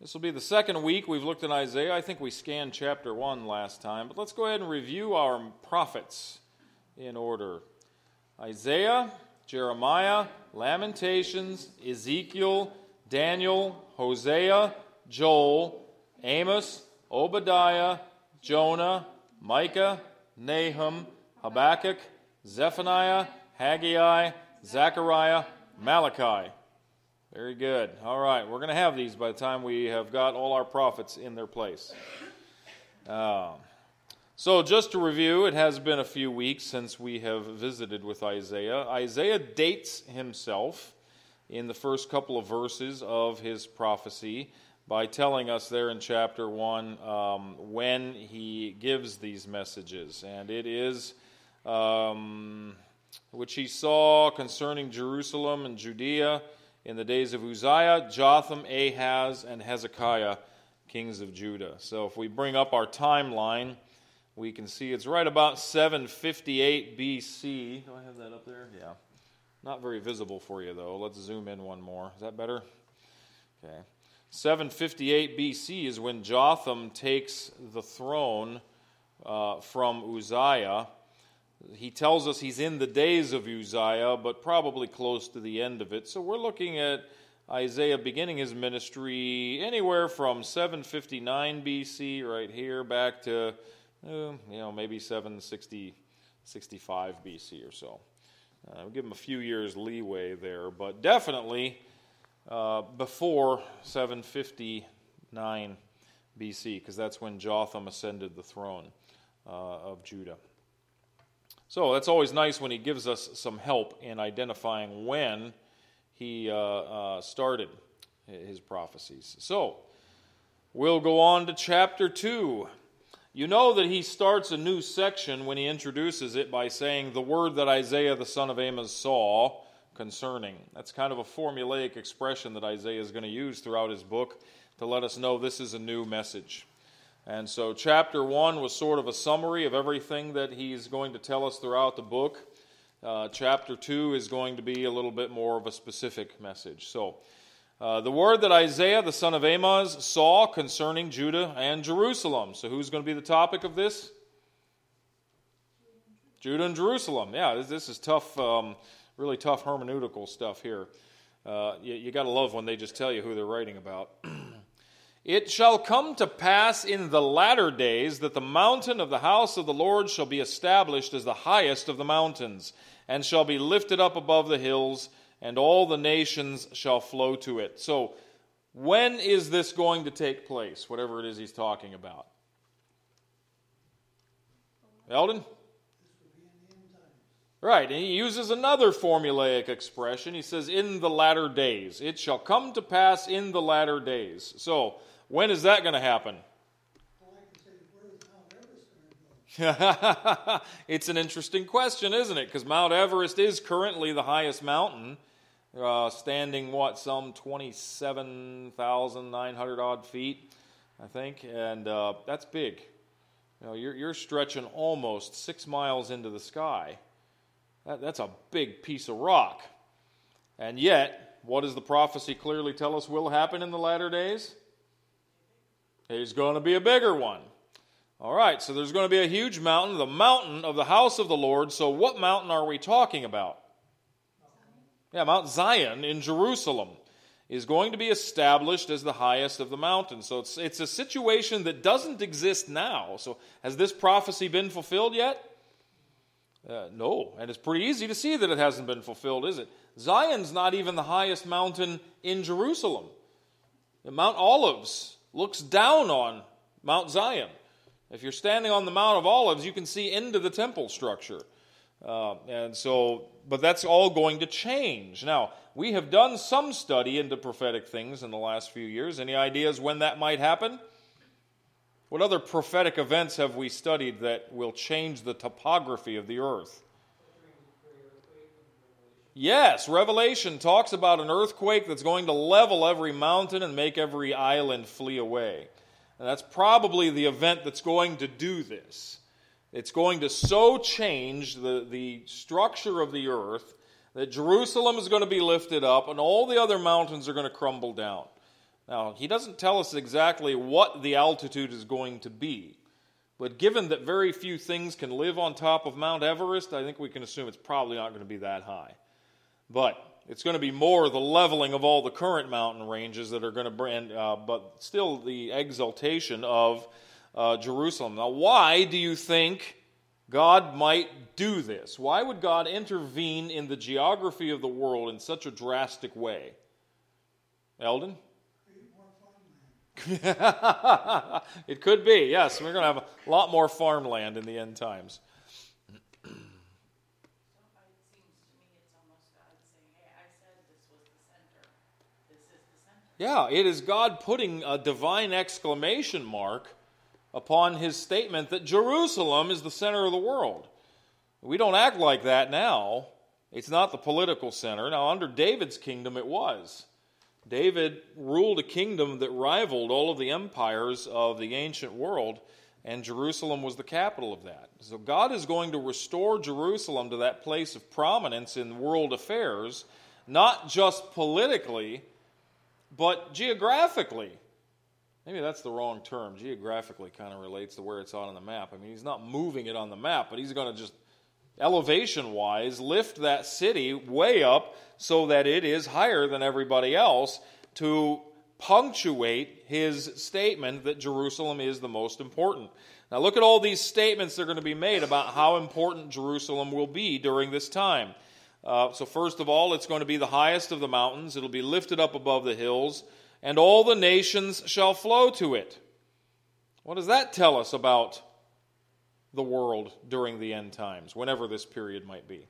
This will be the second week we've looked at Isaiah. I think we scanned chapter 1 last time, but let's go ahead and review our prophets in order. Isaiah, Jeremiah, Lamentations, Ezekiel, Daniel, Hosea, Joel, Amos, Obadiah, Jonah, Micah, Nahum, Habakkuk, Zephaniah, Haggai, Zechariah, Malachi. Very good. All right, we're going to have these by the time we have got all our prophets in their place. So just to review, it has been a few weeks since we have visited with Isaiah. Isaiah dates himself in the first couple of verses of his prophecy by telling us there in chapter 1 when he gives these messages. And it is which he saw concerning Jerusalem and Judea in the days of Uzziah, Jotham, Ahaz, and Hezekiah, kings of Judah. So if we bring up our timeline, we can see it's right about 758 BC. Do I have that up there? Yeah. Not very visible for you, though. Let's zoom in one more. Is that better? Okay. 758 BC is when Jotham takes the throne from Uzziah. He tells us he's in the days of Uzziah, but probably close to the end of it. So we're looking at Isaiah beginning his ministry anywhere from 759 BC right here back to, maybe 765 BC or so. We'll give him a few years leeway there, but definitely before 759 BC, because that's when Jotham ascended the throne of Judah. So that's always nice when he gives us some help in identifying when he started his prophecies. So we'll go on to chapter 2. You know that he starts a new section when he introduces it by saying the word that Isaiah the son of Amos saw concerning. That's kind of a formulaic expression that Isaiah is going to use throughout his book to let us know this is a new message. And so chapter 1 was sort of a summary of everything that he's going to tell us throughout the book. Chapter 2 is going to be a little bit more of a specific message. So the word that Isaiah, the son of Amos, saw concerning Judah and Jerusalem. So who's going to be the topic of this? Judah and Jerusalem. Yeah, this is tough, really tough hermeneutical stuff here. You got to love when they just tell you who they're writing about. It shall come to pass in the latter days that the mountain of the house of the Lord shall be established as the highest of the mountains, and shall be lifted up above the hills, and all the nations shall flow to it. So, when is this going to take place, whatever it is he's talking about? Eldon? Right, and he uses another formulaic expression. He says, in the latter days. It shall come to pass in the latter days. So, when is that going to happen? It's an interesting question, isn't it? Because Mount Everest is currently the highest mountain, standing, some 27,900 odd feet, I think, and that's big. You're stretching almost 6 miles into the sky. That's a big piece of rock. And yet, what does the prophecy clearly tell us will happen in the latter days? There's going to be a bigger one. All right, so there's going to be a huge mountain, the mountain of the house of the Lord. So what mountain are we talking about? Yeah, Mount Zion in Jerusalem is going to be established as the highest of the mountains. So it's a situation that doesn't exist now. So has this prophecy been fulfilled yet? No, and it's pretty easy to see that it hasn't been fulfilled, is it? Zion's not even the highest mountain in Jerusalem. Mount Olives looks down on Mount Zion. If you're standing on the Mount of Olives, you can see into the temple structure. But that's all going to change. Now, we have done some study into prophetic things in the last few years. Any ideas when that might happen? What other prophetic events have we studied that will change the topography of the earth? Yes, Revelation talks about an earthquake that's going to level every mountain and make every island flee away. And that's probably the event that's going to do this. It's going to so change the structure of the earth that Jerusalem is going to be lifted up and all the other mountains are going to crumble down. Now, he doesn't tell us exactly what the altitude is going to be. But given that very few things can live on top of Mount Everest, I think we can assume it's probably not going to be that high. But it's going to be more the leveling of all the current mountain ranges that are going to bring, but still the exaltation of Jerusalem. Now, why do you think God might do this? Why would God intervene in the geography of the world in such a drastic way? Eldon? It could be, yes. We're going to have a lot more farmland in the end times. Yeah, it is God putting a divine exclamation mark upon his statement that Jerusalem is the center of the world. We don't act like that now. It's not the political center. Now, under David's kingdom, it was. David ruled a kingdom that rivaled all of the empires of the ancient world, and Jerusalem was the capital of that. So God is going to restore Jerusalem to that place of prominence in world affairs, not just politically, but geographically. Maybe that's the wrong term. Geographically kind of relates to where it's on the map. I mean, he's not moving it on the map, but he's going to just, elevation-wise, lift that city way up so that it is higher than everybody else to punctuate his statement that Jerusalem is the most important. Now look at all these statements that are going to be made about how important Jerusalem will be during this time. So first of all, it's going to be the highest of the mountains. It'll be lifted up above the hills, and all the nations shall flow to it. What does that tell us about the world during the end times, whenever this period might be?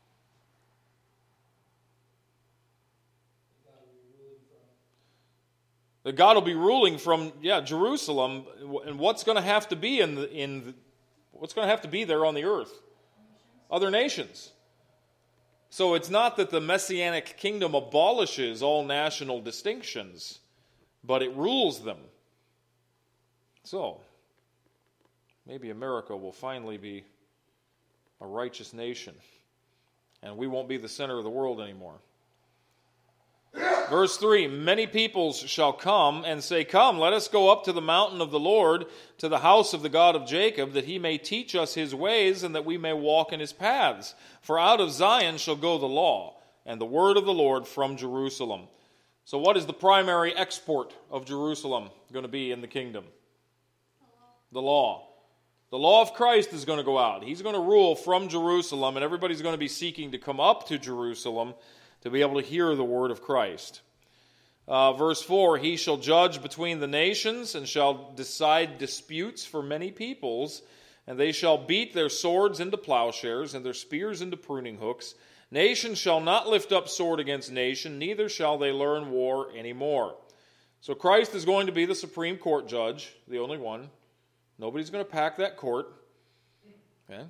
That God will be ruling from, Jerusalem, and what's going to have to be what's going to have to be there on the earth? Other nations. So it's not that the Messianic kingdom abolishes all national distinctions, but it rules them. So, maybe America will finally be a righteous nation, and we won't be the center of the world anymore. Verse 3, many peoples shall come and say, Come, let us go up to the mountain of the Lord, to the house of the God of Jacob, that he may teach us his ways, and that we may walk in his paths. For out of Zion shall go the law, and the word of the Lord from Jerusalem. So what is the primary export of Jerusalem going to be in the kingdom? The law. The law of Christ is going to go out. He's going to rule from Jerusalem, and everybody's going to be seeking to come up to Jerusalem to be able to hear the word of Christ. Verse 4, he shall judge between the nations and shall decide disputes for many peoples, and they shall beat their swords into plowshares and their spears into pruning hooks. Nation shall not lift up sword against nation, neither shall they learn war anymore. So Christ is going to be the supreme court judge, the only one. Nobody's going to pack that court. Okay?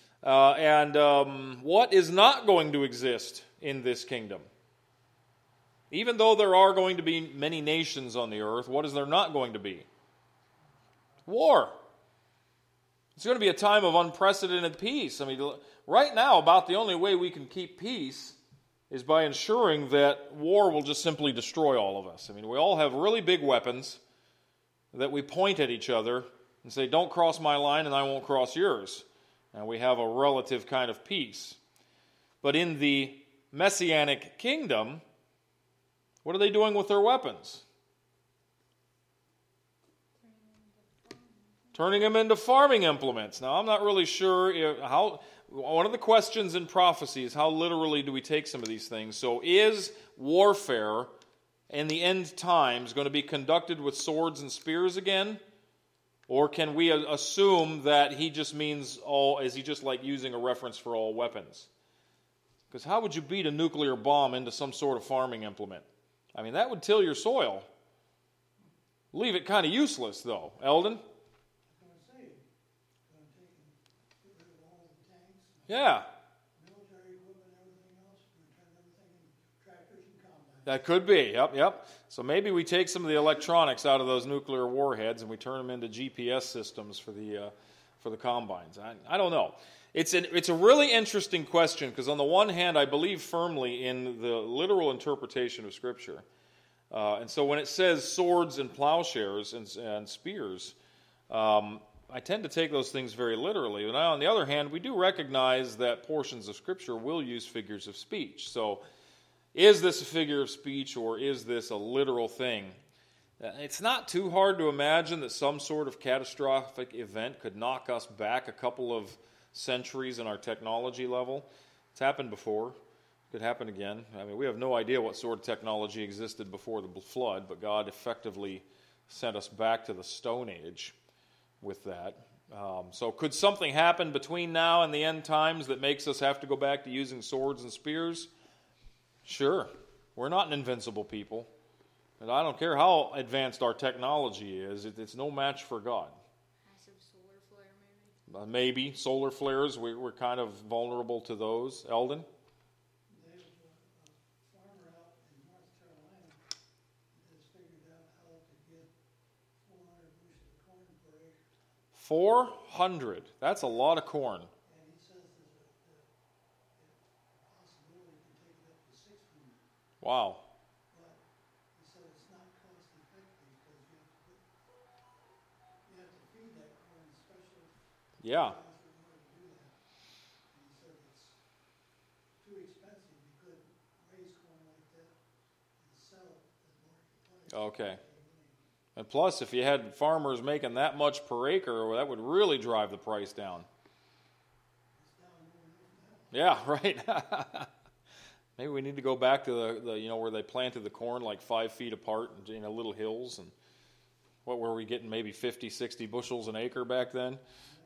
What is not going to exist in this kingdom? Even though there are going to be many nations on the earth, what is there not going to be? War. It's going to be a time of unprecedented peace. I mean, right now, about the only way we can keep peace is by ensuring that war will just simply destroy all of us. I mean, we all have really big weapons that we point at each other and say, don't cross my line and I won't cross yours. And we have a relative kind of peace. But in the Messianic kingdom, what are they doing with their weapons? Turning them into farming implements. Now, I'm not really sure how. One of the questions in prophecy is how literally do we take some of these things? So is warfare in the end times going to be conducted with swords and spears again? Or can we assume that he just means all, is he just like using a reference for all weapons? Because how would you beat a nuclear bomb into some sort of farming implement? I mean, that would till your soil. Leave it kind of useless, though. Eldon? Yeah. That could be, yep. So maybe we take some of the electronics out of those nuclear warheads and we turn them into GPS systems for the combines. I don't know. It's a really interesting question because on the one hand, I believe firmly in the literal interpretation of Scripture. And so when it says swords and plowshares and spears, I tend to take those things very literally. Now, on the other hand, we do recognize that portions of Scripture will use figures of speech. So is this a figure of speech or is this a literal thing? It's not too hard to imagine that some sort of catastrophic event could knock us back a couple of centuries in our technology level. It's happened before. It could happen again. I mean, we have no idea what sort of technology existed before the flood, but God effectively sent us back to the Stone Age with that. So could something happen between now and the end times that makes us have to go back to using swords and spears? Sure. We're not an invincible people. And I don't care how advanced our technology is, it's no match for God. Massive solar flare, maybe. Maybe solar flares, we're kind of vulnerable to those. Eldon? There's a farmer out in North Carolina that has figured out how to get 400 bushels of corn per acre. 400. That's a lot of corn. And he says there's a possibility to take it up to 600. Wow. Yeah. Okay. And plus, if you had farmers making that much per acre, well, that would really drive the price down. Yeah, right. Maybe we need to go back to the where they planted the corn like 5 feet apart in little hills. And what were we getting, maybe 50, 60 bushels an acre back then?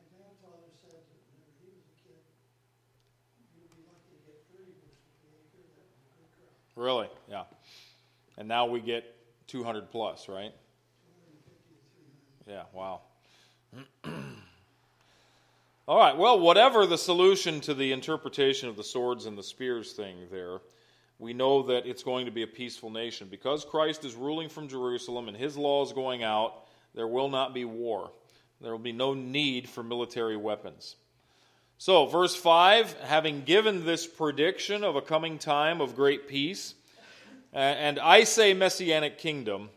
Really? Yeah. And now we get 200 plus, right? 250 to 300. Yeah, wow. All right, well, whatever the solution to the interpretation of the swords and the spears thing there, we know that it's going to be a peaceful nation. Because Christ is ruling from Jerusalem and his law is going out, there will not be war. There will be no need for military weapons. So, verse 5, having given this prediction of a coming time of great peace, and I say messianic kingdom,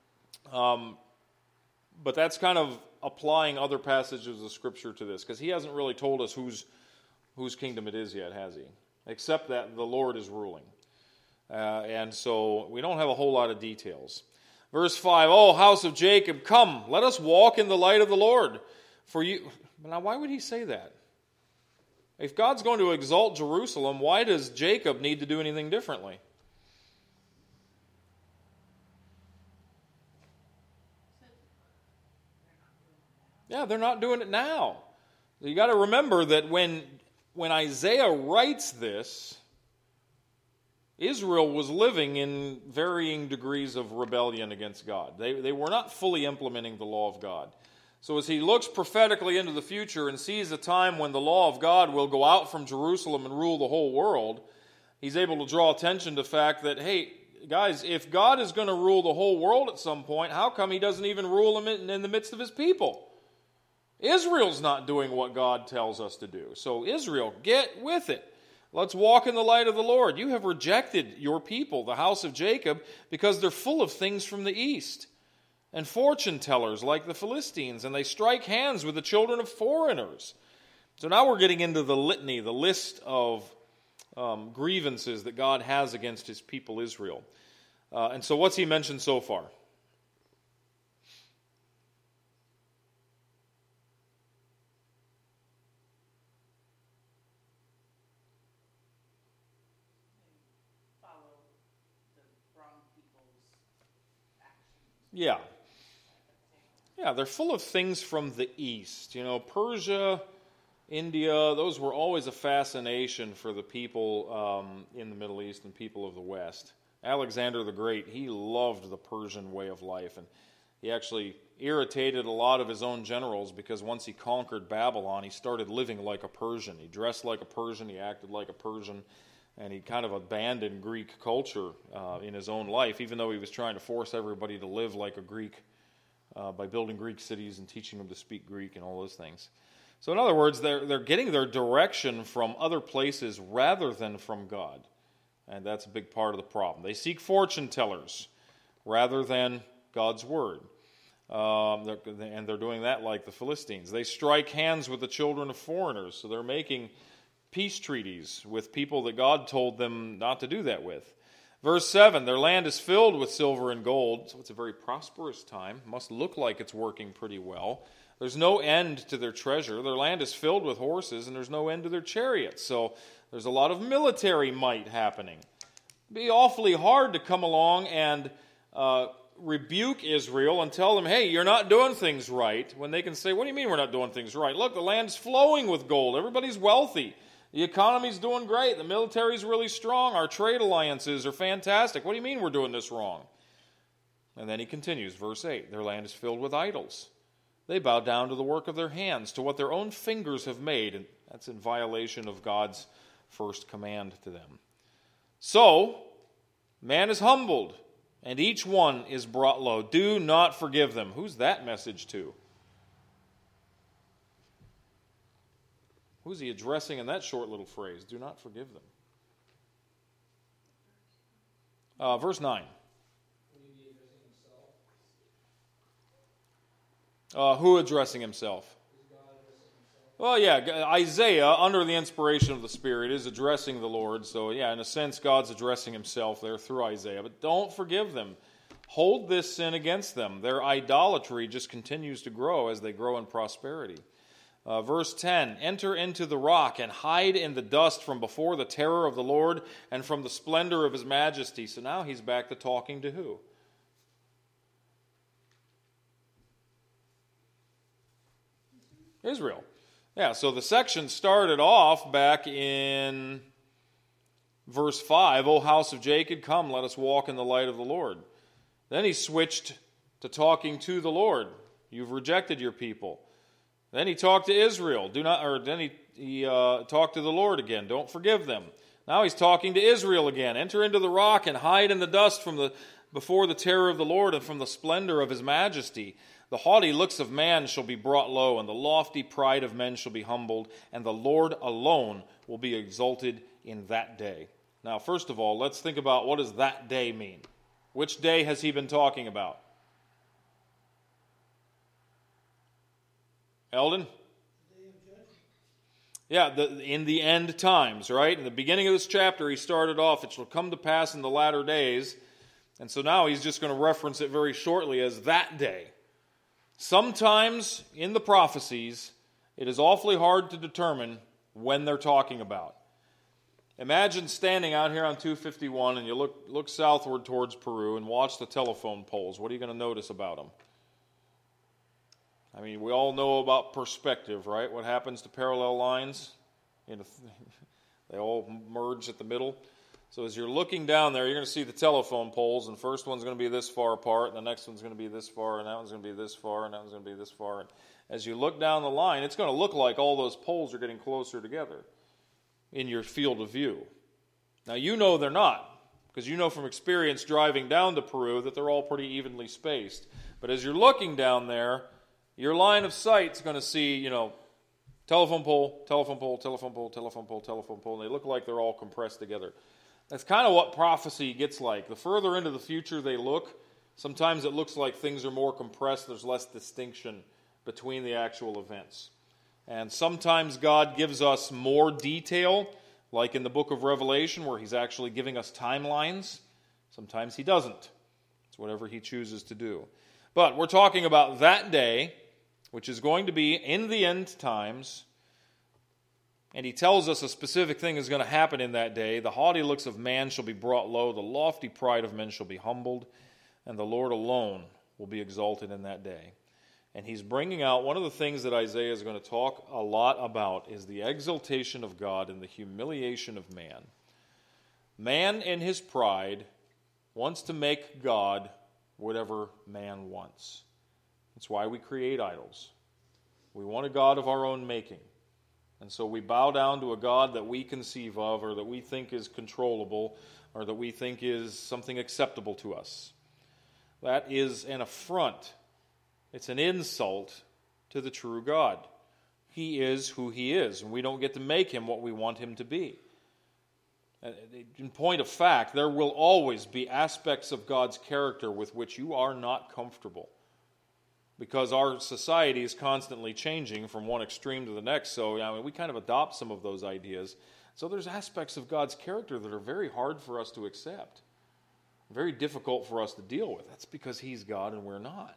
but that's kind of applying other passages of Scripture to this, because he hasn't really told us whose kingdom it is yet, has he? Except that the Lord is ruling. And so we don't have a whole lot of details. Verse 5, O house of Jacob, come, let us walk in the light of the Lord. For you. Now, why would he say that? If God's going to exalt Jerusalem, why does Jacob need to do anything differently? Yeah, they're not doing it now. You got to remember that when Isaiah writes this, Israel was living in varying degrees of rebellion against God. They were not fully implementing the law of God. So as he looks prophetically into the future and sees a time when the law of God will go out from Jerusalem and rule the whole world, he's able to draw attention to the fact that, hey, guys, if God is going to rule the whole world at some point, how come he doesn't even rule them in the midst of his people? Israel's not doing what God tells us to do. So Israel, get with it. Let's walk in the light of the Lord. You have rejected your people, the house of Jacob, because they're full of things from the east, and fortune tellers like the Philistines, and they strike hands with the children of foreigners. So now we're getting into the litany, the list of grievances that God has against his people Israel. And so what's he mentioned so far? Yeah. Yeah, they're full of things from the east. Persia, India, those were always a fascination for the people in the Middle East and people of the West. Alexander the Great, he loved the Persian way of life, and he actually irritated a lot of his own generals because once he conquered Babylon, he started living like a Persian. He dressed like a Persian, he acted like a Persian, and he kind of abandoned Greek culture in his own life, even though he was trying to force everybody to live like a Greek by building Greek cities and teaching them to speak Greek and all those things. So in other words, they're getting their direction from other places rather than from God. And that's a big part of the problem. They seek fortune tellers. rather than God's word. And they're doing that like the Philistines. They strike hands with the children of foreigners, so they're making peace treaties with people that God told them not to do that with. Verse 7, their land is filled with silver and gold, so it's a very prosperous time. Must look like it's working pretty well. There's no end to their treasure. Their land is filled with horses, and there's no end to their chariots. So there's a lot of military might happening. It'd be awfully hard to come along and rebuke Israel and tell them, hey, you're not doing things right, when they can say, what do you mean we're not doing things right? Look, the land's flowing with gold. Everybody's wealthy. The economy's doing great. The military's really strong. Our trade alliances are fantastic. What do you mean we're doing this wrong? And then he continues, verse 8, their land is filled with idols. They bow down to the work of their hands, to what their own fingers have made. And that's in violation of God's first command to them. So, man is humbled, and each one is brought low. Do not forgive them. Who's that message to? Who's he addressing in that short little phrase? Do not forgive them. Verse 9. Who addressing himself? Well, yeah, Isaiah, under the inspiration of the Spirit, is addressing the Lord. So, yeah, in a sense, God's addressing himself there through Isaiah. But don't forgive them. Hold this sin against them. Their idolatry just continues to grow as they grow in prosperity. Verse 10, enter into the rock and hide in the dust from before the terror of the Lord and from the splendor of his majesty. So now he's back to talking to who? Israel. Yeah, so the section started off back in verse 5, O house of Jacob, come, let us walk in the light of the Lord. Then he switched to talking to the Lord. You've rejected your people. Then he talked to Israel. Then he talked to the Lord again. Don't forgive them. Now he's talking to Israel again. Enter into the rock and hide in the dust before the terror of the Lord and from the splendor of his majesty. The haughty looks of man shall be brought low, and the lofty pride of men shall be humbled, and the Lord alone will be exalted in that day. Now, first of all, let's think about what does that day mean? Which day has he been talking about? Eldon? Yeah, in the end times, right? In the beginning of this chapter, he started off, it shall come to pass in the latter days. And so now he's just going to reference it very shortly as that day. Sometimes in the prophecies, it is awfully hard to determine when they're talking about. Imagine standing out here on 251 and you look southward towards Peru and watch the telephone poles. What are you going to notice about them? I mean, we all know about perspective, right? What happens to parallel lines? They all merge at the middle. So as you're looking down there, you're going to see the telephone poles, and the first one's going to be this far apart, and the next one's going to be this far, and that one's going to be this far, and that one's going to be this far. And as you look down the line, it's going to look like all those poles are getting closer together in your field of view. Now, you know they're not, because you know from experience driving down to Peru that they're all pretty evenly spaced. But as you're looking down there, your line of sight's going to see, telephone pole, telephone pole, telephone pole, telephone pole, telephone pole, and they look like they're all compressed together. That's kind of what prophecy gets like. The further into the future they look, sometimes it looks like things are more compressed. There's less distinction between the actual events. And sometimes God gives us more detail, like in the book of Revelation, where he's actually giving us timelines. Sometimes he doesn't. It's whatever he chooses to do. But we're talking about that day, which is going to be in the end times. And he tells us a specific thing is going to happen in that day. The haughty looks of man shall be brought low, the lofty pride of men shall be humbled, and the Lord alone will be exalted in that day. And he's bringing out one of the things that Isaiah is going to talk a lot about is the exaltation of God and the humiliation of man. Man in his pride wants to make God whatever man wants. That's why we create idols. We want a God of our own making. And so we bow down to a God that we conceive of or that we think is controllable or that we think is something acceptable to us. That is an affront. It's an insult to the true God. He is who he is, and we don't get to make him what we want him to be. In point of fact, there will always be aspects of God's character with which you are not comfortable, because our society is constantly changing from one extreme to the next. So we kind of adopt some of those ideas. So there's aspects of God's character that are very hard for us to accept, very difficult for us to deal with. That's because He's God and we're not.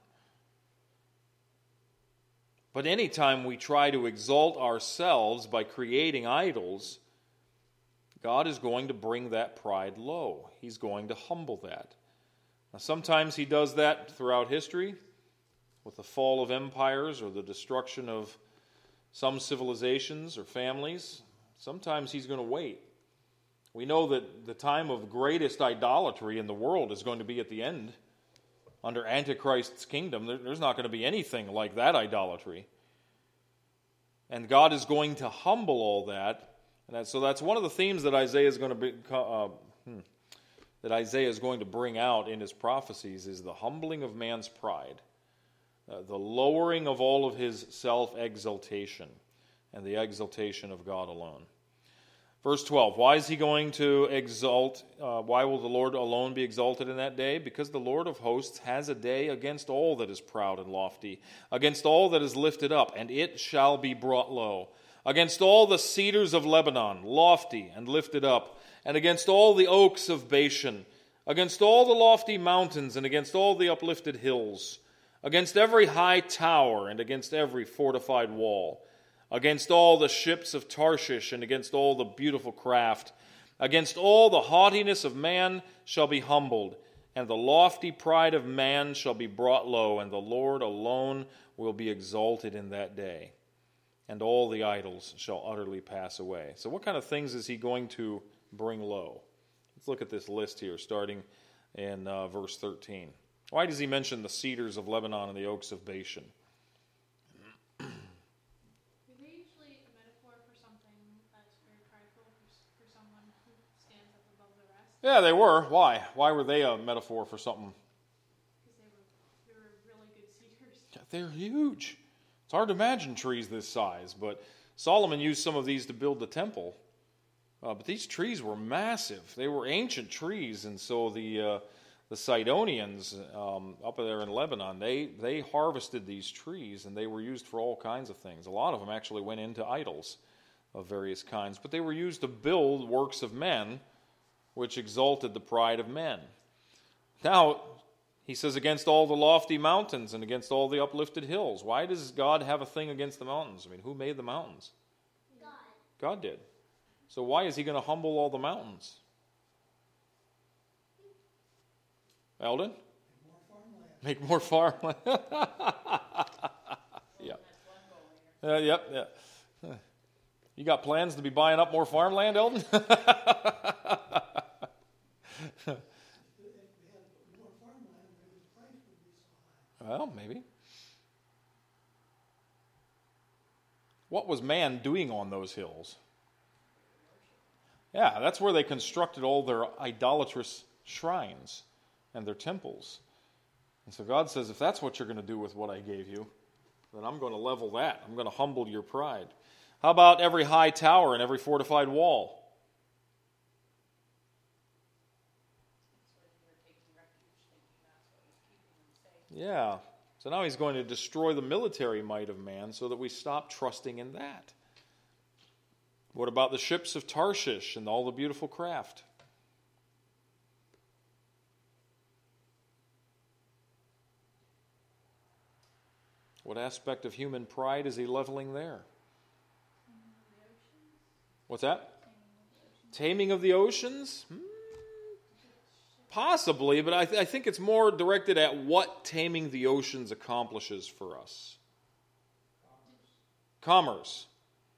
But anytime we try to exalt ourselves by creating idols, God is going to bring that pride low. He's going to humble that. Now, sometimes He does that throughout history, with the fall of empires or the destruction of some civilizations or families. Sometimes He's going to wait. We know that the time of greatest idolatry in the world is going to be at the end. Under Antichrist's kingdom, there's not going to be anything like that idolatry. And God is going to humble all that. And so that's one of the themes that Isaiah is going to bring out in his prophecies, is the humbling of man's pride, the lowering of all of his self-exaltation, and the exaltation of God alone. Verse 12, why is He going to exalt? Why will the Lord alone be exalted in that day? Because the Lord of hosts has a day against all that is proud and lofty, against all that is lifted up, and it shall be brought low. Against all the cedars of Lebanon, lofty and lifted up, and against all the oaks of Bashan, against all the lofty mountains, and against all the uplifted hills, against every high tower, and against every fortified wall, against all the ships of Tarshish, and against all the beautiful craft, against all the haughtiness of man shall be humbled, and the lofty pride of man shall be brought low, and the Lord alone will be exalted in that day. And all the idols shall utterly pass away. So what kind of things is He going to bring low? Let's look at this list here, starting in verse 13. Why does He mention the cedars of Lebanon and the oaks of Bashan? Were they usually a metaphor for something that's very prideful, for someone who stands up above the rest? Yeah, they were. Why? Why were they a metaphor for something? Because they were really good cedars. They're huge. It's hard to imagine trees this size, but Solomon used some of these to build the temple. But these trees were massive. They were ancient trees, and so the Sidonians up there in Lebanon, they harvested these trees, and they were used for all kinds of things. A lot of them actually went into idols of various kinds, but they were used to build works of men, which exalted the pride of men. Now, He says, against all the lofty mountains and against all the uplifted hills. Why does God have a thing against the mountains? I mean, who made the mountains? God. God did. So why is He going to humble all the mountains? Eldon? Make more farmland. Yeah. Yep. You got plans to be buying up more farmland, Eldon? Well, maybe. What was man doing on those hills? Yeah, that's where they constructed all their idolatrous shrines and their temples. And so God says, if that's what you're going to do with what I gave you, then I'm going to level that. I'm going to humble your pride. How about every high tower and every fortified wall? Yeah. So now He's going to destroy the military might of man so that we stop trusting in that. What about the ships of Tarshish and all the beautiful craft? What aspect of human pride is He leveling there? What's that? Taming of the oceans? Possibly, but I think it's more directed at what taming the oceans accomplishes for us. Commerce,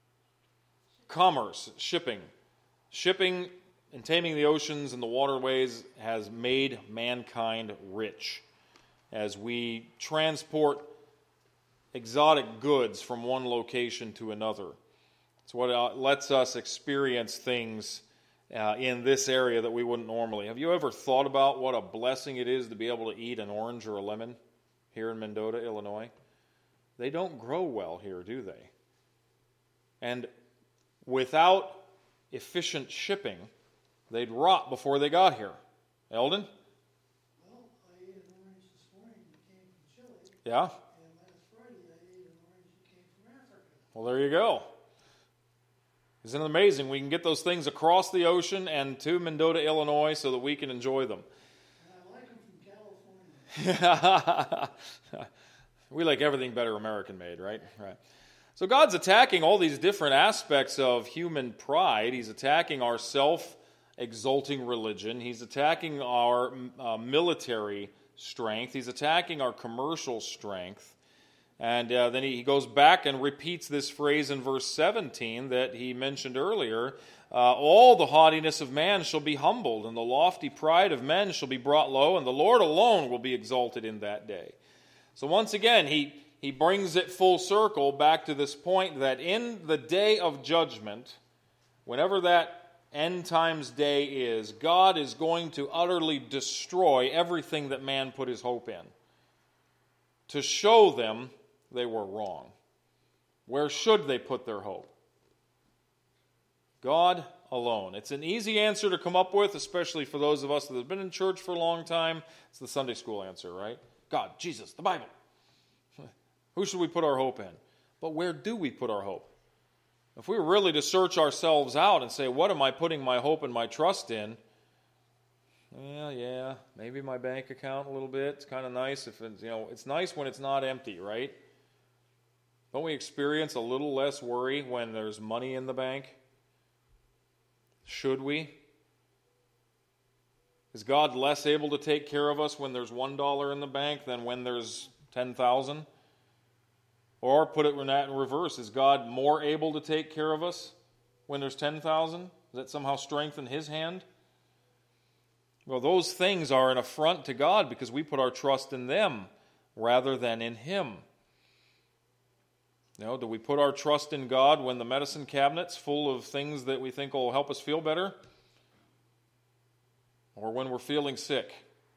shipping. Shipping and taming the oceans and the waterways has made mankind rich as we transport exotic goods from one location to another. It's what lets us experience things in this area that we wouldn't normally. Have you ever thought about what a blessing it is to be able to eat an orange or a lemon here in Mendota, Illinois? They don't grow well here, do they? And without efficient shipping, They'd rot before they got here. Eldon? Well, I ate an orange this morning that came from Chile, Yeah? and last Friday I ate an orange that came from Africa. Well, there you go. Isn't it amazing? We can get those things across the ocean and to Mendota, Illinois, so that we can enjoy them. And I like them from California. We like everything better American-made, right? Right. So God's attacking all these different aspects of human pride. He's attacking our self-exalting religion. He's attacking our military strength. He's attacking our commercial strength. And then he goes back and repeats this phrase in verse 17 that he mentioned earlier. All the haughtiness of man shall be humbled, and the lofty pride of men shall be brought low, and the Lord alone will be exalted in that day. So once again, he brings it full circle back to this point that in the day of judgment, whenever that end times day is, God is going to utterly destroy everything that man put his hope in, to show them they were wrong. Where should they put their hope? God alone. It's an easy answer to come up with, especially for those of us that have been in church for a long time. It's the Sunday school answer, right? God, Jesus, the Bible. Who should we put our hope in? But where do we put our hope? If we were really to search ourselves out and say, what am I putting my hope and my trust in? Yeah, maybe my bank account a little bit. It's kind of nice if it's, it's nice when it's not empty, right? Don't we experience a little less worry when there's money in the bank? Should we? Is God less able to take care of us when there's $1 in the bank than when there's 10,000? Or put it in reverse, is God more able to take care of us when there's 10,000? Does that somehow strengthen His hand? Well, those things are an affront to God because we put our trust in them rather than in Him. Do we put our trust in God when the medicine cabinet's full of things that we think will help us feel better? Or when we're feeling sick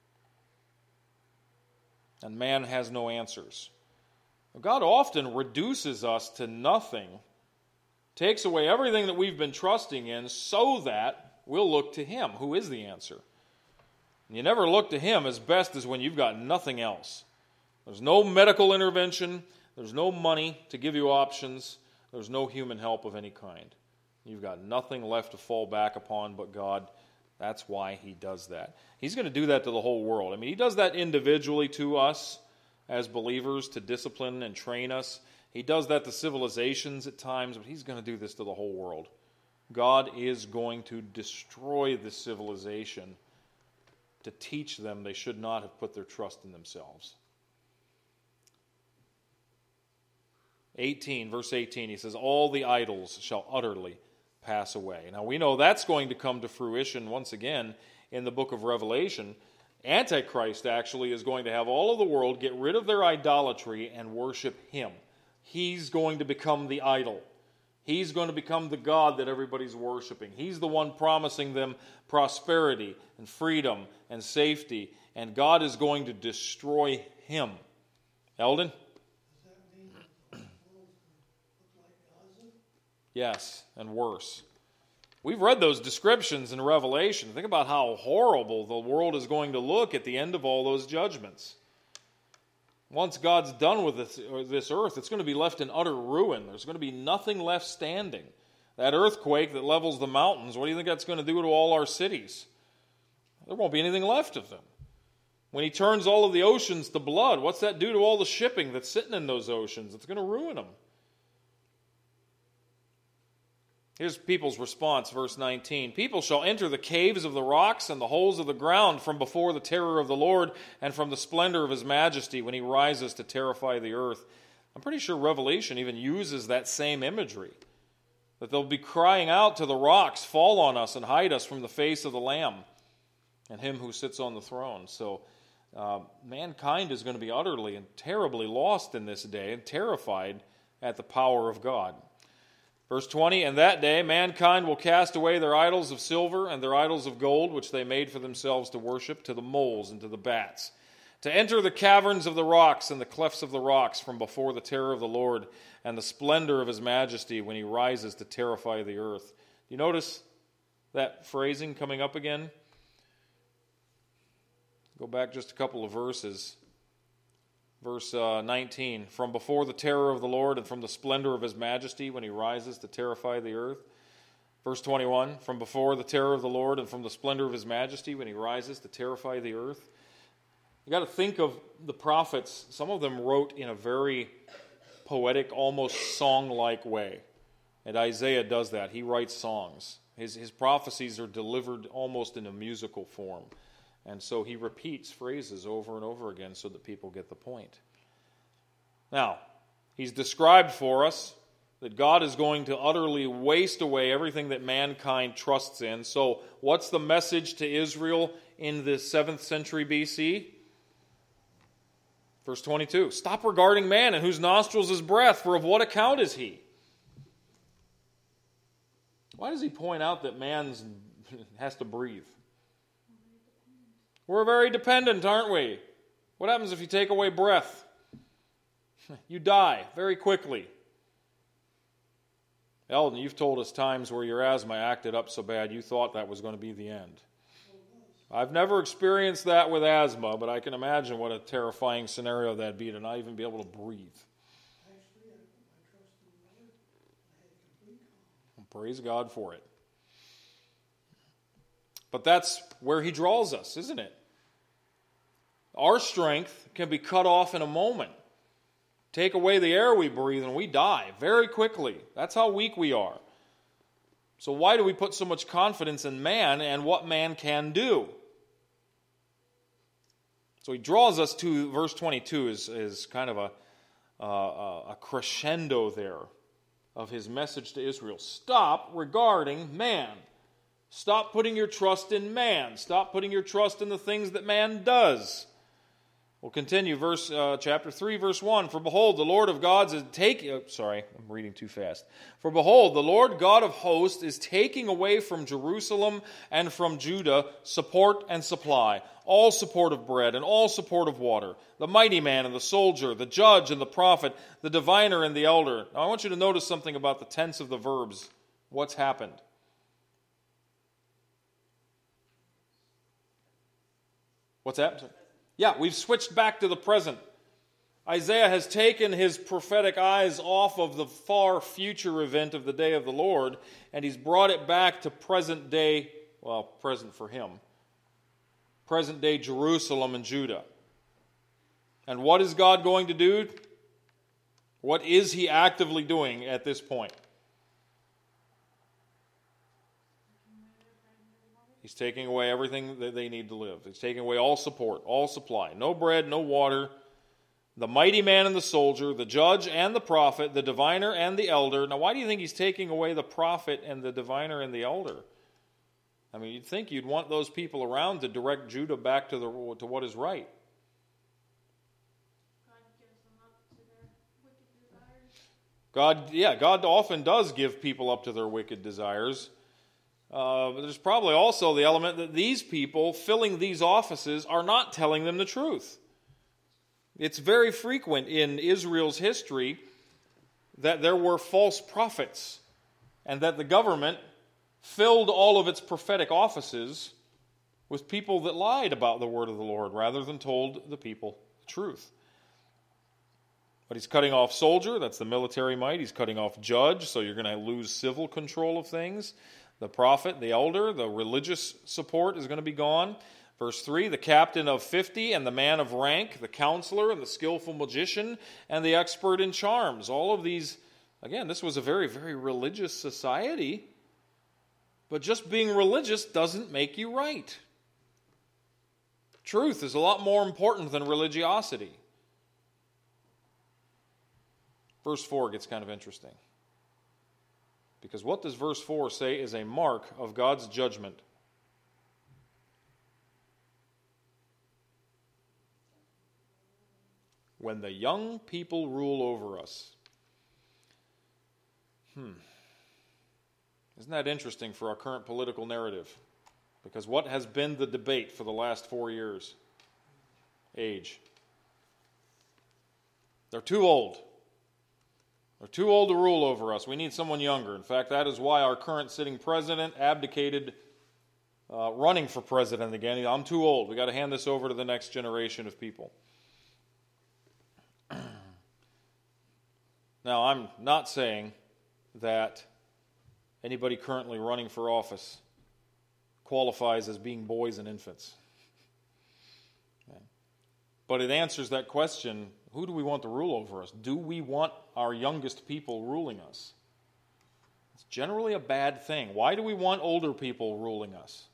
and man has no answers? God often reduces us to nothing, takes away everything that we've been trusting in so that we'll look to Him, who is the answer. And you never look to Him as best as when you've got nothing else. There's no medical intervention. There's no money to give you options. There's no human help of any kind. You've got nothing left to fall back upon but God. That's why He does that. He's going to do that to the whole world. He does that individually to us as believers to discipline and train us. He does that to civilizations at times, but He's going to do this to the whole world. God is going to destroy this civilization to teach them they should not have put their trust in themselves. 18, verse 18, he says, all the idols shall utterly pass away. Now we know that's going to come to fruition once again in the book of Revelation. Antichrist actually is going to have all of the world get rid of their idolatry and worship him. He's going to become the idol. He's going to become the God that everybody's worshiping. He's the one promising them prosperity and freedom and safety, and God is going to destroy him. Eldon? Does that mean that the whole world look like Gaza? Yes, and worse. We've read those descriptions in Revelation. Think about how horrible the world is going to look at the end of all those judgments. Once God's done with this earth, it's going to be left in utter ruin. There's going to be nothing left standing. That earthquake that levels the mountains, what do you think that's going to do to all our cities? There won't be anything left of them. When he turns all of the oceans to blood, what's that do to all the shipping that's sitting in those oceans? It's going to ruin them. Here's people's response, verse 19. People shall enter the caves of the rocks and the holes of the ground from before the terror of the Lord and from the splendor of his majesty when he rises to terrify the earth. I'm pretty sure Revelation even uses that same imagery. That they'll be crying out to the rocks, fall on us and hide us from the face of the Lamb and him who sits on the throne. So mankind is going to be utterly and terribly lost in this day and terrified at the power of God. Verse 20, and that day mankind will cast away their idols of silver and their idols of gold, which they made for themselves to worship, to the moles and to the bats, to enter the caverns of the rocks and the clefts of the rocks from before the terror of the Lord and the splendor of his majesty when he rises to terrify the earth. Do you notice that phrasing coming up again? Go back just a couple of verses. Verse 19, from before the terror of the Lord and from the splendor of his majesty when he rises to terrify the earth. Verse 21, from before the terror of the Lord and from the splendor of his majesty when he rises to terrify the earth. You got to think of the prophets. Some of them wrote in a very poetic, almost song-like way. And Isaiah does that. He writes songs. His prophecies are delivered almost in a musical form. And so he repeats phrases over and over again so that people get the point. Now, he's described for us that God is going to utterly waste away everything that mankind trusts in. So what's the message to Israel in the 7th century BC? Verse 22, stop regarding man in whose nostrils is breath, for of what account is he? Why does he point out that man has to breathe? We're very dependent, aren't we? What happens if you take away breath? You die very quickly. Eldon, you've told us times where your asthma acted up so bad you thought that was going to be the end. I've never experienced that with asthma, but I can imagine what a terrifying scenario that'd be to not even be able to breathe. Actually, I put my trust in the Lord. I had complete calm. Praise God for it. But that's where he draws us, isn't it? Our strength can be cut off in a moment. Take away the air we breathe and we die very quickly. That's how weak we are. So why do we put so much confidence in man and what man can do? So he draws us to verse 22 is kind of a crescendo there of his message to Israel. Stop regarding man. Stop putting your trust in man. Stop putting your trust in the things that man does. We'll continue, chapter 3, verse 1. For behold, the Lord of gods is taking... I'm reading too fast. For behold, the Lord God of hosts is taking away from Jerusalem and from Judah support and supply, all support of bread and all support of water, the mighty man and the soldier, the judge and the prophet, the diviner and the elder. Now I want you to notice something about the tense of the verbs. What's happened? What's happened? Yeah, we've switched back to the present. Isaiah has taken his prophetic eyes off of the far future event of the day of the Lord, and he's brought it back to present day, well, present for him, present day Jerusalem and Judah. And what is God going to do? What is he actively doing at this point? He's taking away everything that they need to live. He's taking away all support, all supply. No bread, no water. The mighty man and the soldier, the judge and the prophet, the diviner and the elder. Now, why do you think he's taking away the prophet and the diviner and the elder? I mean, you'd think you'd want those people around to direct Judah back to what is right. God gives them up to their wicked desires. God often does give people up to their wicked desires. But there's probably also the element that these people filling these offices are not telling them the truth. It's very frequent in Israel's history that there were false prophets and that the government filled all of its prophetic offices with people that lied about the word of the Lord rather than told the people the truth. But he's cutting off soldier, that's the military might. He's cutting off judge, so you're going to lose civil control of things. The prophet, the elder, the religious support is going to be gone. Verse 3, the captain of 50 and the man of rank, the counselor and the skillful magician and the expert in charms. All of these, again, this was a very, very religious society. But just being religious doesn't make you right. Truth is a lot more important than religiosity. Verse 4 gets kind of interesting. Because what does verse 4 say is a mark of God's judgment? When the young people rule over us. Isn't that interesting for our current political narrative? Because what has been the debate for the last 4 years? Age. They're too old. They're too old to rule over us. We need someone younger. In fact, that is why our current sitting president abdicated running for president again. I'm too old. We've got to hand this over to the next generation of people. Now, I'm not saying that anybody currently running for office qualifies as being boys and infants. Okay. But it answers that question, who do we want to rule over us? Do we want our youngest people ruling us? It's generally a bad thing. Why do we want older people ruling us?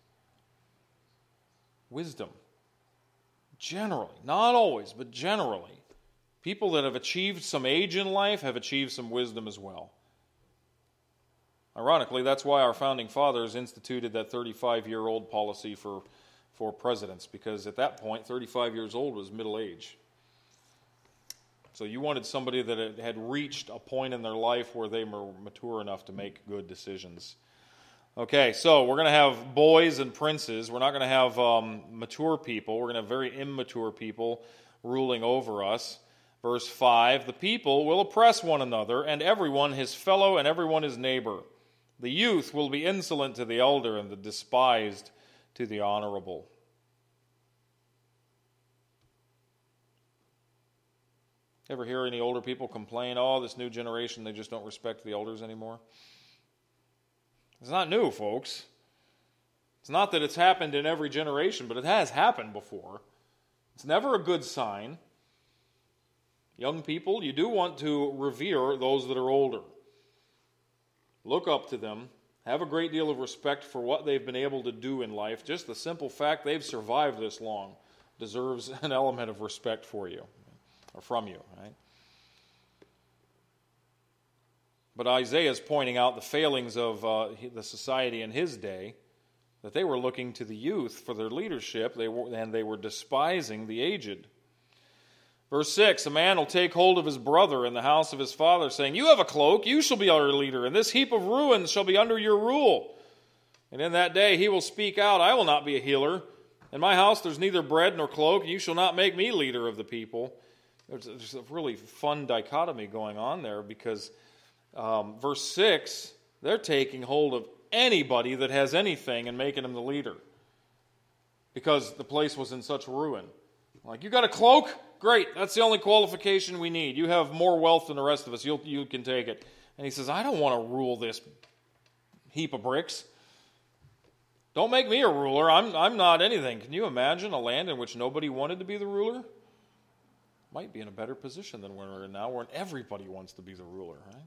Wisdom. Generally, not always, but generally. People that have achieved some age in life have achieved some wisdom as well. Ironically, that's why our founding fathers instituted that 35-year-old policy for presidents, because at that point, 35 years old was middle age. So you wanted somebody that had reached a point in their life where they were mature enough to make good decisions. Okay, so we're going to have boys and princes. We're not going to have mature people. We're going to have very immature people ruling over us. Verse 5, the people will oppress one another, and everyone his fellow and everyone his neighbor. The youth will be insolent to the elder, and the despised to the honorable. Ever hear any older people complain, oh, this new generation, they just don't respect the elders anymore? It's not new, folks. It's not that it's happened in every generation, but it has happened before. It's never a good sign. Young people, you do want to revere those that are older. Look up to them. Have a great deal of respect for what they've been able to do in life. Just the simple fact they've survived this long deserves an element of respect for you, or from you, right? But Isaiah is pointing out the failings of the society in his day, that they were looking to the youth for their leadership, and they were despising the aged. Verse 6, a man will take hold of his brother in the house of his father, saying, you have a cloak, you shall be our leader, and this heap of ruins shall be under your rule. And in that day he will speak out, I will not be a healer. In my house there's neither bread nor cloak, and you shall not make me leader of the people. There's a really fun dichotomy going on there, because verse 6, they're taking hold of anybody that has anything and making him the leader, because the place was in such ruin. Like, you got a cloak? Great, that's the only qualification we need. You have more wealth than the rest of us. You can take it. And he says, I don't want to rule this heap of bricks. Don't make me a ruler. I'm not anything. Can you imagine a land in which nobody wanted to be the ruler? Might be in a better position than we're in now, where everybody wants to be the ruler, right?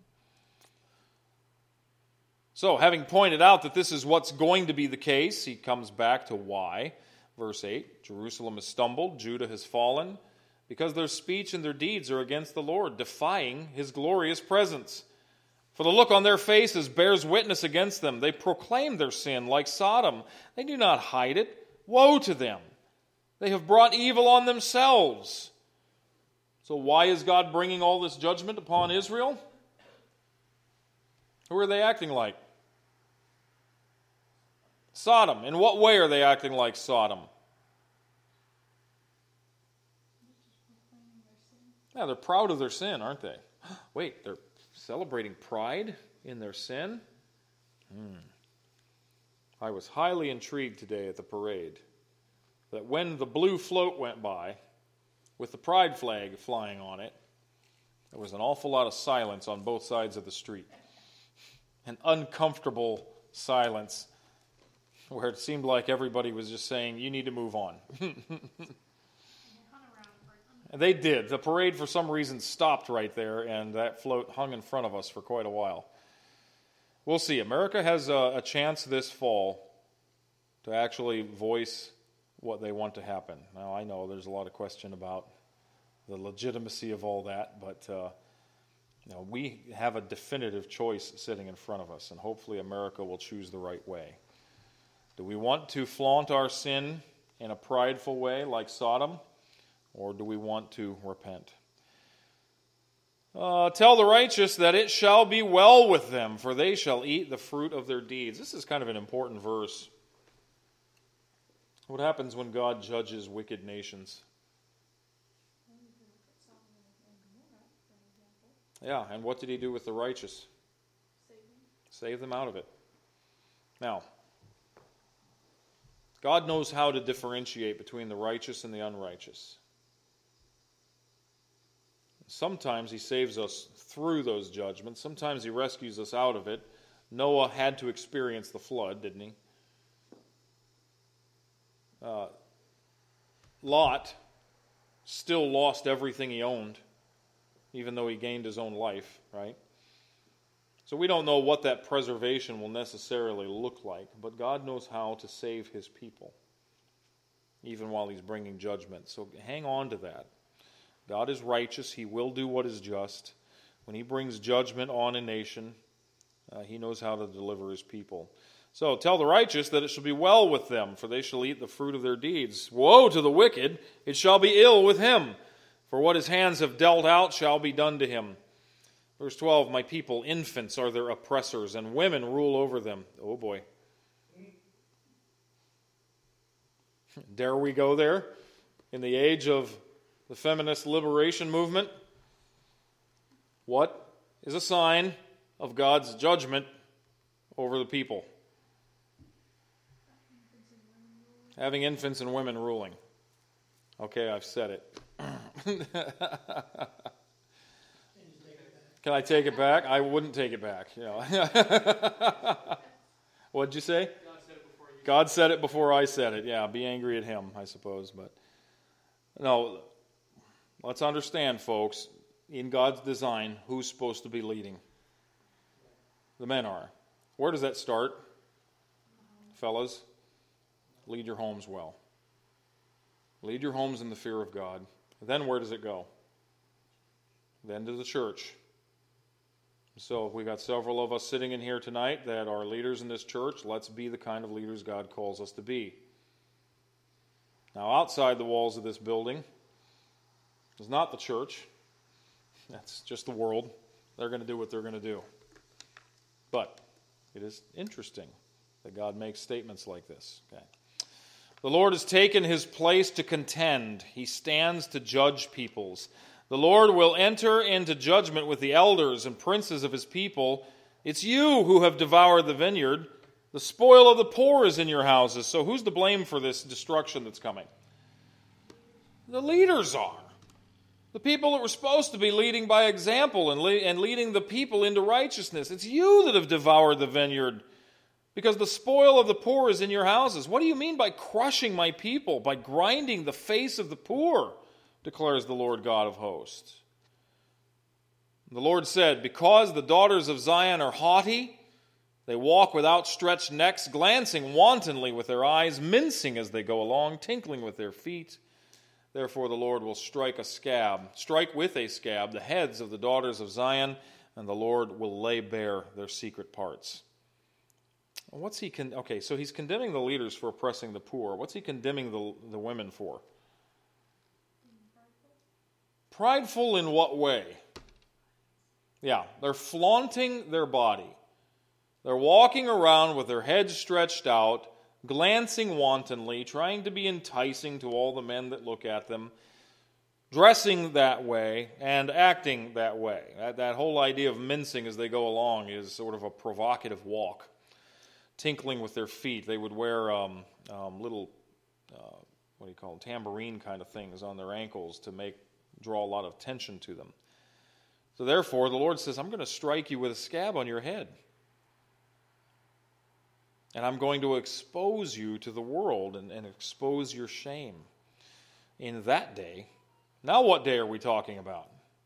So, having pointed out that this is what's going to be the case, he comes back to why. Verse 8, Jerusalem has stumbled, Judah has fallen, because their speech and their deeds are against the Lord, defying his glorious presence. For the look on their faces bears witness against them. They proclaim their sin like Sodom. They do not hide it. Woe to them! They have brought evil on themselves. So why is God bringing all this judgment upon Israel? Who are they acting like? Sodom. In what way are they acting like Sodom? Yeah, they're proud of their sin, aren't they? Wait, they're celebrating pride in their sin? I was highly intrigued today at the parade that when the blue float went by with the pride flag flying on it, there was an awful lot of silence on both sides of the street. An uncomfortable silence where it seemed like everybody was just saying, you need to move on. And they did. The parade, for some reason, stopped right there, and that float hung in front of us for quite a while. We'll see. America has a chance this fall to actually voice what they want to happen. Now, I know there's a lot of question about the legitimacy of all that, but we have a definitive choice sitting in front of us, and hopefully America will choose the right way. Do we want to flaunt our sin in a prideful way like Sodom? Or do we want to repent? Tell the righteous that it shall be well with them, for they shall eat the fruit of their deeds. This is kind of an important verse. What happens when God judges wicked nations? Yeah, and what did he do with the righteous? Save them. Save them out of it. Now, God knows how to differentiate between the righteous and the unrighteous. Sometimes he saves us through those judgments. Sometimes he rescues us out of it. Noah had to experience the flood, didn't he? Lot still lost everything he owned, even though he gained his own life, right? So we don't know what that preservation will necessarily look like, but God knows how to save his people, even while he's bringing judgment. So hang on to that. God is righteous. He will do what is just. When he brings judgment on a nation, he knows how to deliver his people. So tell the righteous that it shall be well with them, for they shall eat the fruit of their deeds. Woe to the wicked, it shall be ill with him, for what his hands have dealt out shall be done to him. Verse 12, my people, infants are their oppressors, and women rule over them. Oh boy. Dare we go there? In the age of the feminist liberation movement? What is a sign of God's judgment over the people? Having infants and women ruling. Okay, I've said it. Can I take it back? I wouldn't take it back. You know. What'd you say? God said it before I said it. Yeah, be angry at him, I suppose. But no, let's understand, folks, in God's design, who's supposed to be leading? The men are. Where does that start? Fellas, lead your homes well. Lead your homes in the fear of God. Then where does it go? Then to the church. So if we got several of us sitting in here tonight that are leaders in this church, let's be the kind of leaders God calls us to be. Now, outside the walls of this building is not the church. That's just the world. They're going to do what they're going to do. But it is interesting that God makes statements like this. Okay. The Lord has taken his place to contend. He stands to judge peoples. The Lord will enter into judgment with the elders and princes of his people. It's you who have devoured the vineyard. The spoil of the poor is in your houses. So who's to blame for this destruction that's coming? The leaders are. The people that were supposed to be leading by example and leading the people into righteousness. It's you that have devoured the vineyard, because the spoil of the poor is in your houses. What do you mean by crushing my people, by grinding the face of the poor, declares the Lord God of hosts. The Lord said, because the daughters of Zion are haughty, they walk with outstretched necks, glancing wantonly with their eyes, mincing as they go along, tinkling with their feet. Therefore the Lord will strike with a scab, the heads of the daughters of Zion, and the Lord will lay bare their secret parts. So he's condemning the leaders for oppressing the poor. What's he condemning the women for? Prideful in what way? Yeah, they're flaunting their body. They're walking around with their heads stretched out, glancing wantonly, trying to be enticing to all the men that look at them, dressing that way and acting that way. That whole idea of mincing as they go along is sort of a provocative walk. Tinkling with their feet. They would wear little, tambourine kind of things on their ankles to draw a lot of attention to them. So therefore, the Lord says, I'm going to strike you with a scab on your head. And I'm going to expose you to the world and expose your shame in that day. Now what day are we talking about?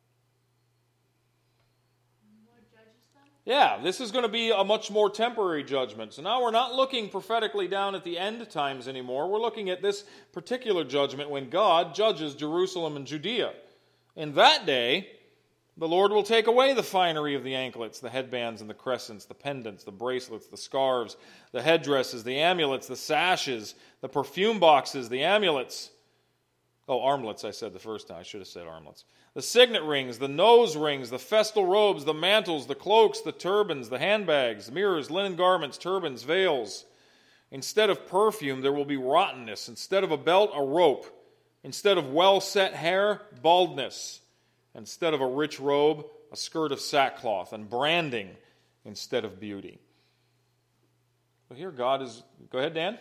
Yeah, this is going to be a much more temporary judgment. So now we're not looking prophetically down at the end times anymore. We're looking at this particular judgment when God judges Jerusalem and Judea. In that day, the Lord will take away the finery of the anklets, the headbands and the crescents, the pendants, the bracelets, the scarves, the headdresses, the amulets, the sashes, the perfume boxes, the amulets. Oh, armlets, I said the first time. I should have said armlets. The signet rings, the nose rings, the festal robes, the mantles, the cloaks, the turbans, the handbags, mirrors, linen garments, turbans, veils. Instead of perfume, there will be rottenness. Instead of a belt, a rope. Instead of well-set hair, baldness. Instead of a rich robe, a skirt of sackcloth, and branding instead of beauty. But here God is... Go ahead, Dan.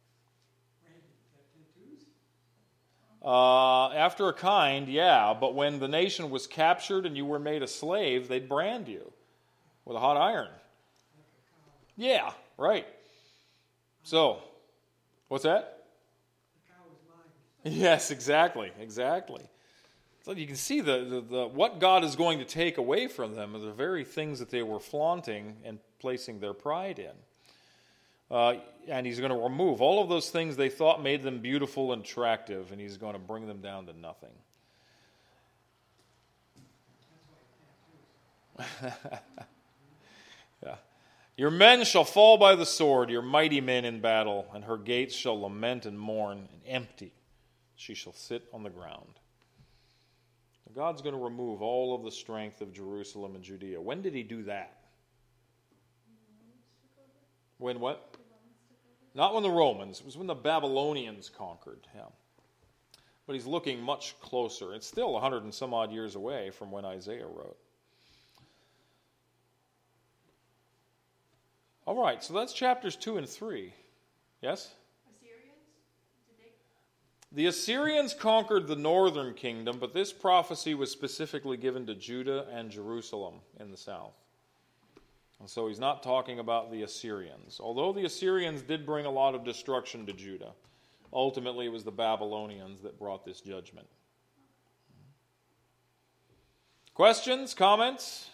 After a kind, yeah, but when the nation was captured and you were made a slave, they'd brand you with a hot iron. Yeah, right. So, what's that? The cow is mine. Yes, exactly. So you can see the what God is going to take away from them are the very things that they were flaunting and placing their pride in. And he's going to remove all of those things they thought made them beautiful and attractive, and he's going to bring them down to nothing. Yeah. Your men shall fall by the sword, your mighty men in battle, and her gates shall lament and mourn, and empty she shall sit on the ground. God's going to remove all of the strength of Jerusalem and Judea. When did he do that? When what? Not when the Romans. It was when the Babylonians conquered him. But he's looking much closer. It's still 100 and some odd years away from when Isaiah wrote. All right, so that's chapters 2 and 3. Yes? The Assyrians conquered the northern kingdom, but this prophecy was specifically given to Judah and Jerusalem in the south. And so he's not talking about the Assyrians. Although the Assyrians did bring a lot of destruction to Judah, ultimately it was the Babylonians that brought this judgment. Questions? Comments?